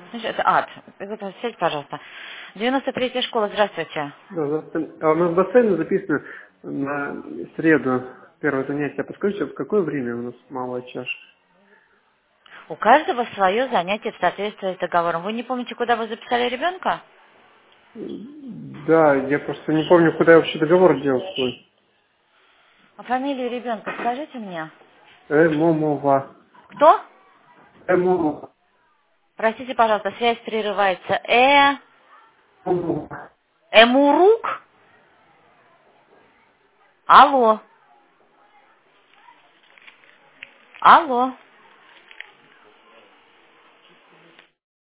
Сядь, пожалуйста. 93-я школа, здравствуйте. Да, здравствуйте. А у нас бассейн записано на среду, первое занятие. Подскажите, в какое время у нас малая чаша? У каждого свое занятие в соответствии с договором. Вы не помните, куда вы записали ребенка? Да, я просто не помню, куда я вообще договор делал свой. А фамилию ребенка скажите мне. Момова. Кто? Момова. Простите, пожалуйста, связь прерывается. Момова. Эмурук? Алло. Алло.